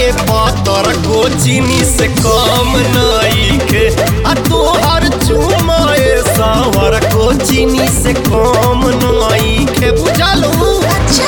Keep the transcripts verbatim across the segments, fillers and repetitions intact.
पातर को चीनी से कम नइखे आ तोहर चुमाए सावर को चीनी से कम नइखे बुझलू। अच्छा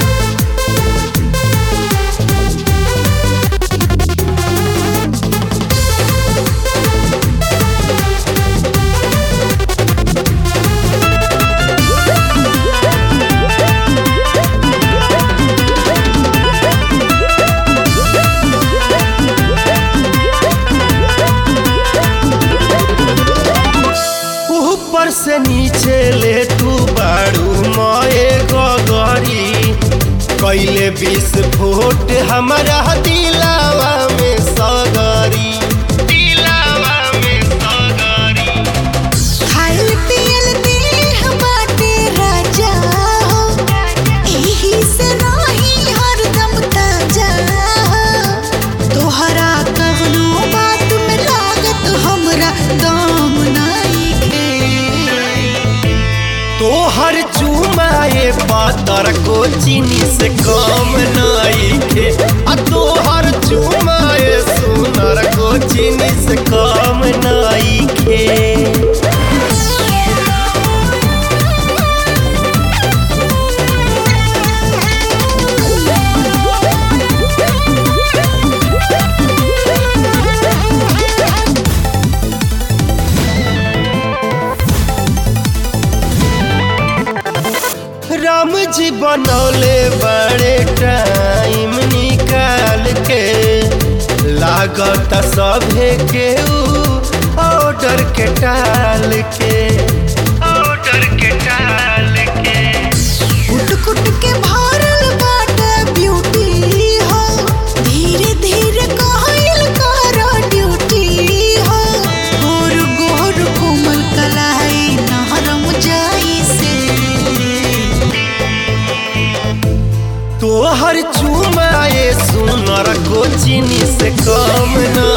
ऊपर से नीचे ले तू बाड़ू माए गगरी कैले विस्फोट हमारा दिलावा में सगरी दिलावा में सगरी। खाइल पियल देह बाटे राजा हो एही से नाही हरदम ताजा हो। तोहरा कवनो बात में लागत हमरा दम नइखे। तोहर चुमाए पातर को चीनी से कम नइखे आ तोहर चुमाए सुनर को चीनी से कम नइखे। राम जी बनौले बड़े टाइम निकाल के लागत सभे के ऑर्डर के टाल के ऑर्डर के टाल के। कुट कुट के भरल बाटे ब्यूटी हो धीरे धीरे कहल कर ड्यूटी हो। गोर गोर कोमल कलाई नरम जाई से। तोहर चुमाए सुनर को चीनी से कम न